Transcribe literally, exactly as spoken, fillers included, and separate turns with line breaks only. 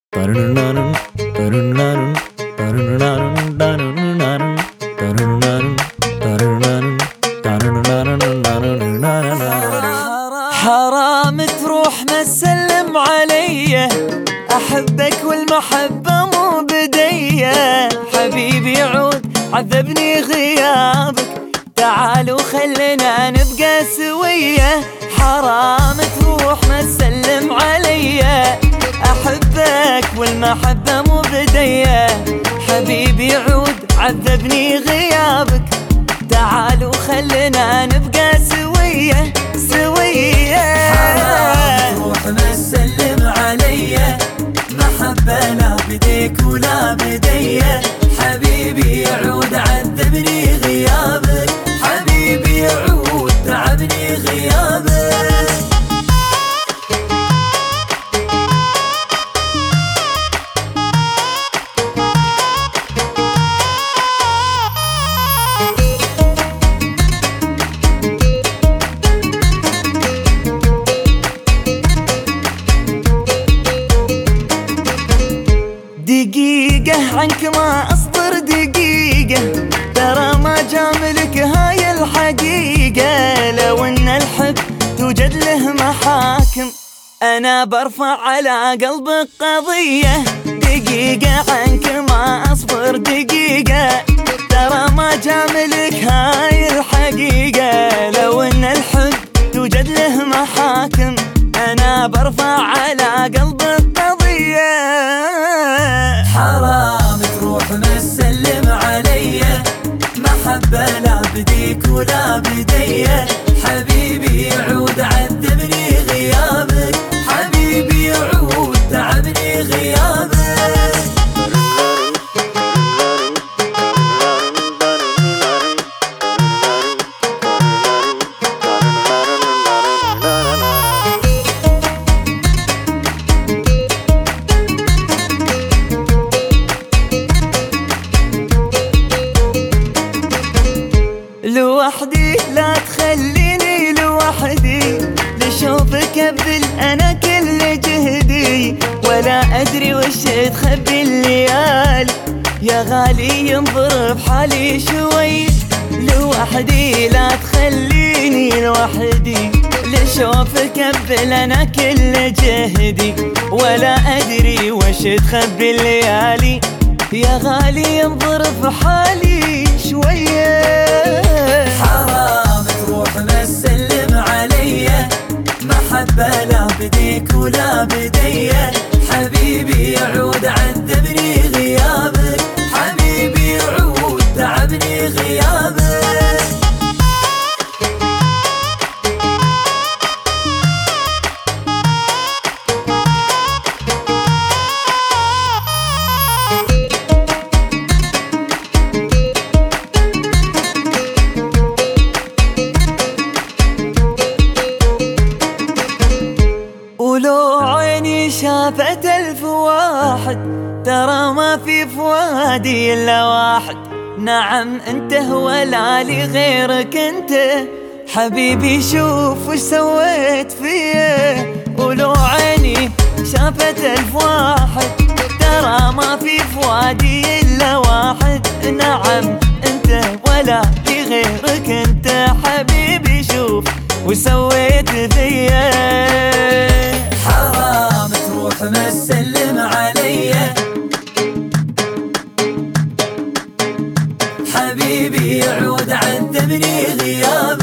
حرام تروح ما تسلم علي، أحبك والمحبة مو بدية. حبيبي عود عذبني غيابك، تعال وخلنا نبقى سوية. حرام تروح ما تسلم علي، أحبك والمحبة مو بدية. حبيبي عود عذبني غيابك، تعال وخلنا نبقى سوية سوية.
حرام تروح ما تسلم علي، محبة لا بديك ولا بدية. حبيبي عود عذبني غيابك، حبيبي عود تعبني غيابك.
دقيقة عنك ما أصبر دقيقة، ترى ما جاملك هاي الحقيقة. لو ان الحب توجد له محاكم، أنا برفع على قلبك قضية. دقيقة عنك ما أصبر دقيقة، ترى ما جاملك هاي الحقيقة. لو ان الحب توجد له محاكم، أنا برفع على قلبك قضية.
حرام تروح ما تسلم علي، محبة لا بديك ولا بدية. حبيبي عود عذبني غيابك، حبيبي عود تعبني غيابك.
لوحدي لا تخليني لوحدي، لشوفك ابذل انا كل جهدي. ولا ادري وش تخبي الليالي، يا غالي ينظر بحالي شوي. لوحدي لا تخليني لوحدي، لشوفك ابذل انا كل جهدي. ولا ادري وش تخبي الليالي، يا غالي ينظر بحالي شوية.
حرام تروح ما تسلم علي، محبة لا بديك ولا بدية. حبيبي عود عذبني غيابك، حبيبي عود تعبني غيابك.
ولو عيني شافت ألف واحد، ترى ما في فؤادي إلا واحد. نعم أنت ولا لي غيرك أنت، حبيبي شوف وش سويت فيه. ولو عيني شافت ألف واحد، ترى ما في فؤادي إلا واحد. نعم أنت ولا لي غيرك أنت، حبيبي شوف وش سويت فيه.
حرام تروح ما تسلم علي، حبيبي عود عذبني غيابك.